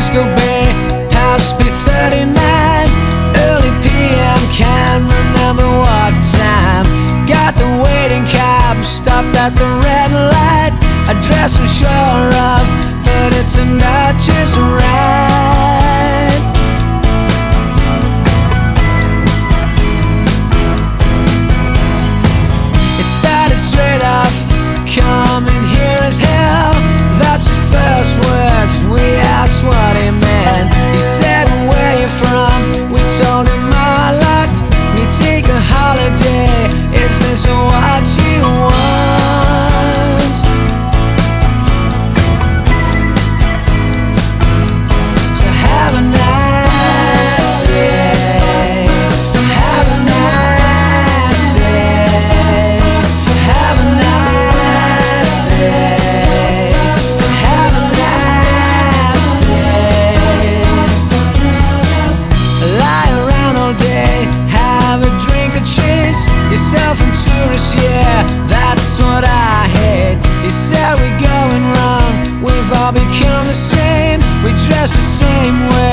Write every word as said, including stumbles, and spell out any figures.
Frisco Bay, past P thirty-nine, early P M, can't remember what time. Got the waiting cab, stopped at the red light. Address I'm sure of, but it turned out just right. It started straight off, coming here as hell. That's his first words, we asked what he meant. He said, where you from? We told him a lot. We take a holiday, is this what you want? So have a nice day, have a nice day, have a nice day, have a nice day. Lie around all day, have a drink or chase yourself and tourists, yeah, that's what I hate. He said we're going wrong, we've all become the same, we dress the same way.